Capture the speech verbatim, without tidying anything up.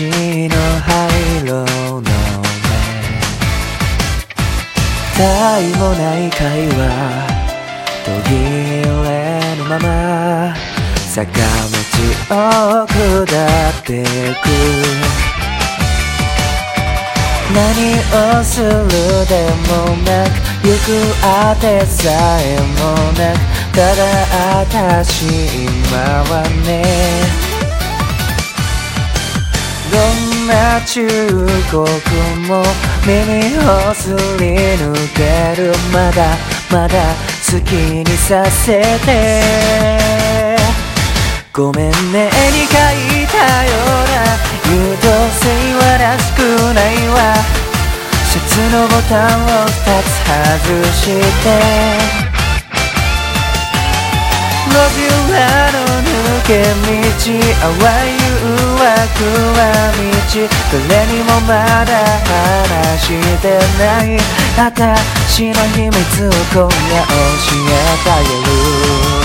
私の灰色の目他愛もない会話途切れぬまま坂道を下ってゆく何をするでもなく行くあてさえもなくただ私今はねどんな忠告も耳をすり抜けるまだまだ好きにさせてごめんねに書いたような優等生はらしくないわシャツのボタンをふたつ外して路地裏の抜け道淡い誘惑は道誰にもまだ話してない私の秘密を今夜教えてあげる